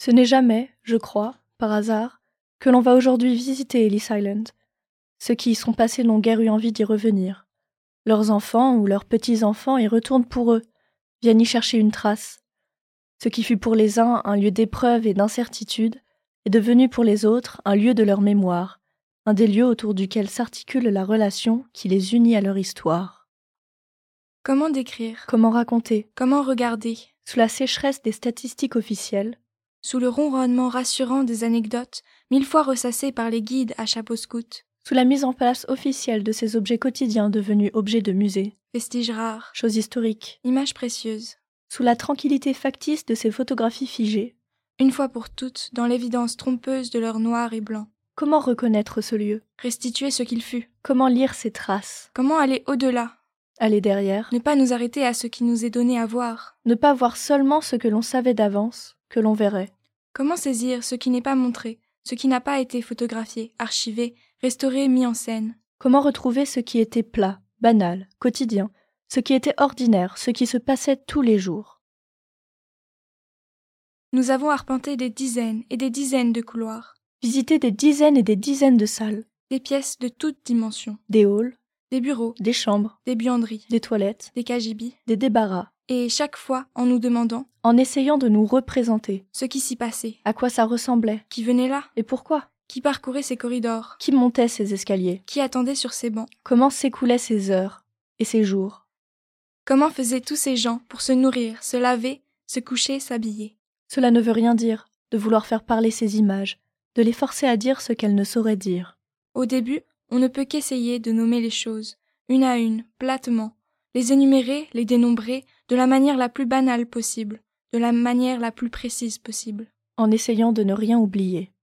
Ce n'est jamais, je crois, par hasard, que l'on va aujourd'hui visiter Ellis Island. Ceux qui y sont passés n'ont guère eu envie d'y revenir. Leurs enfants ou leurs petits-enfants y retournent pour eux, viennent y chercher une trace. Ce qui fut pour les uns un lieu d'épreuve et d'incertitude est devenu pour les autres un lieu de leur mémoire, un des lieux autour duquel s'articule la relation qui les unit à leur histoire. Comment décrire? Comment raconter? Comment regarder? Sous la sécheresse des statistiques officielles, sous le ronronnement rassurant des anecdotes, 1000 fois ressassées par les guides à chapeau scout, sous la mise en place officielle de ces objets quotidiens devenus objets de musée, vestiges rares, choses historiques, images précieuses, sous la tranquillité factice de ces photographies figées, une fois pour toutes dans l'évidence trompeuse de leur noir et blanc. Comment reconnaître ce lieu? Restituer ce qu'il fut? Comment lire ses traces? Comment aller au-delà? Aller derrière? Ne pas nous arrêter à ce qui nous est donné à voir? Ne pas voir seulement ce que l'on savait d'avance, que l'on verrait? Comment saisir ce qui n'est pas montré, ce qui n'a pas été photographié, archivé, restauré, mis en scène? Comment retrouver ce qui était plat, banal, quotidien, ce qui était ordinaire, ce qui se passait tous les jours? Nous avons arpenté des dizaines et des dizaines de couloirs, visité des dizaines et des dizaines de salles, des pièces de toutes dimensions, des halls, des bureaux, des chambres, des buanderies, des toilettes, des cagibis, des débarras, et chaque fois en nous demandant, en essayant de nous représenter, ce qui s'y passait, à quoi ça ressemblait, qui venait là, et pourquoi, qui parcourait ces corridors, qui montait ces escaliers, qui attendait sur ces bancs, comment s'écoulaient ces heures et ces jours, comment faisaient tous ces gens pour se nourrir, se laver, se coucher, s'habiller. Cela ne veut rien dire, de vouloir faire parler ces images, de les forcer à dire ce qu'elles ne sauraient dire. Au début, on ne peut qu'essayer de nommer les choses, une à une, platement, les énumérer, les dénombrer, de la manière la plus banale possible, de la manière la plus précise possible. En essayant de ne rien oublier.